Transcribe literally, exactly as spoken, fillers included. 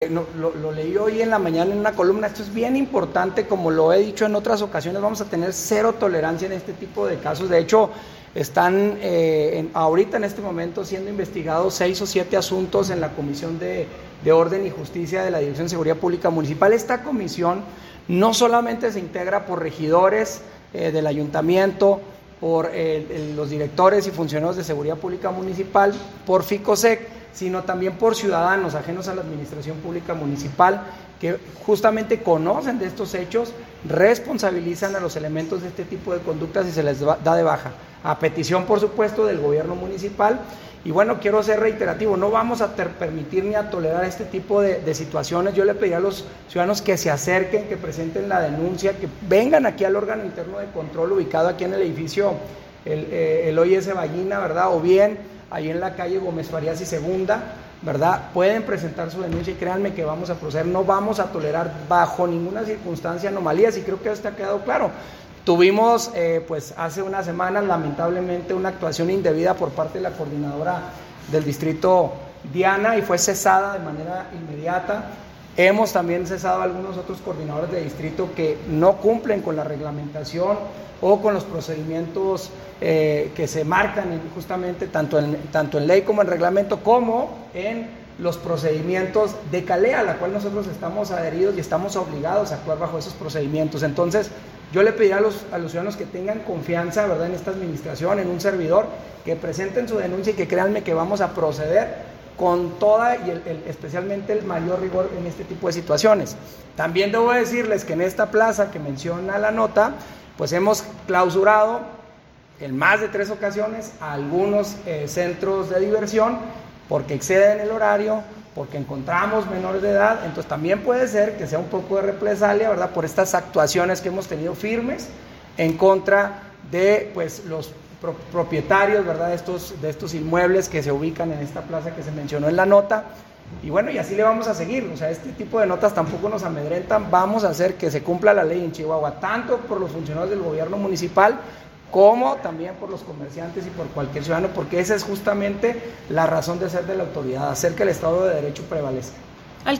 No, lo, lo leí hoy en la mañana en una columna. Esto es bien importante, como lo he dicho en otras ocasiones, vamos a tener cero tolerancia en este tipo de casos. De hecho, están eh, en, ahorita en este momento siendo investigados seis o siete asuntos en la Comisión de, de Orden y Justicia de la Dirección de Seguridad Pública Municipal. Esta comisión no solamente se integra por regidores eh, del ayuntamiento, por eh, los directores y funcionarios de Seguridad Pública Municipal, por FICOSEC, sino también por ciudadanos ajenos a la administración pública municipal que justamente conocen de estos hechos, responsabilizan a los elementos de este tipo de conductas y se les da de baja, a petición por supuesto del gobierno municipal. Y bueno, quiero ser reiterativo, no vamos a ter- permitir ni a tolerar este tipo de, de situaciones. Yo le pediría a los ciudadanos que se acerquen, que presenten la denuncia, que vengan aquí al órgano interno de control ubicado aquí en el edificio el, eh, el O I S Ballina, ¿verdad? O bien ahí en la calle Gómez Farías y Segunda, ¿verdad? Pueden presentar su denuncia y créanme que vamos a proceder, no vamos a tolerar bajo ninguna circunstancia anomalías, y creo que esto ha quedado claro. Tuvimos, eh, pues hace unas semanas, lamentablemente, una actuación indebida por parte de la coordinadora del distrito, Diana, y fue cesada de manera inmediata. Hemos también cesado a algunos otros coordinadores de distrito que no cumplen con la reglamentación o con los procedimientos eh, que se marcan en, justamente tanto en, tanto en ley como en reglamento, como en los procedimientos de CALEA, a la cual nosotros estamos adheridos y estamos obligados a actuar bajo esos procedimientos. Entonces, yo le pediría a los, a los ciudadanos que tengan confianza, ¿verdad?, en esta administración, en un servidor, que presenten su denuncia y que créanme que vamos a proceder con toda y el, el, especialmente el mayor rigor en este tipo de situaciones. También debo decirles que en esta plaza que menciona la nota, pues hemos clausurado en más de tres ocasiones a algunos eh, centros de diversión porque exceden el horario, porque encontramos menores de edad. Entonces también puede ser que sea un poco de represalia, ¿verdad?, por estas actuaciones que hemos tenido firmes en contra de, pues, los pro- propietarios, ¿verdad?, de estos, de estos inmuebles que se ubican en esta plaza que se mencionó en la nota. Y bueno, y así le vamos a seguir. O sea, este tipo de notas tampoco nos amedrentan. Vamos a hacer que se cumpla la ley en Chihuahua, tanto por los funcionarios del gobierno municipal como también por los comerciantes y por cualquier ciudadano, porque esa es justamente la razón de ser de la autoridad, hacer que el Estado de Derecho prevalezca.